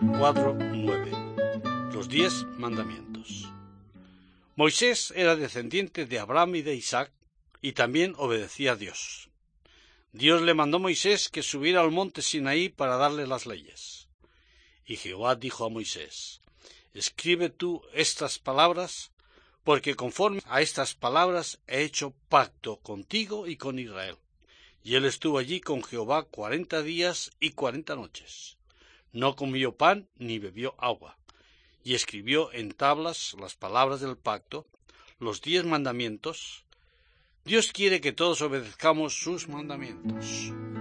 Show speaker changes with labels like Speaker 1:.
Speaker 1: 4:9. Los 10 mandamientos. Moisés era descendiente de Abraham y de Isaac, y también obedecía a Dios. Dios le mandó a Moisés que subiera al monte Sinaí para darle las leyes. Y Jehová dijo a Moisés: escribe tú estas palabras, porque conforme a estas palabras he hecho pacto contigo y con Israel. Y él estuvo allí con Jehová 40 días y 40 noches. No comió pan ni bebió agua. Y escribió en tablas las palabras del pacto, los 10 mandamientos. Dios quiere que todos obedezcamos sus mandamientos.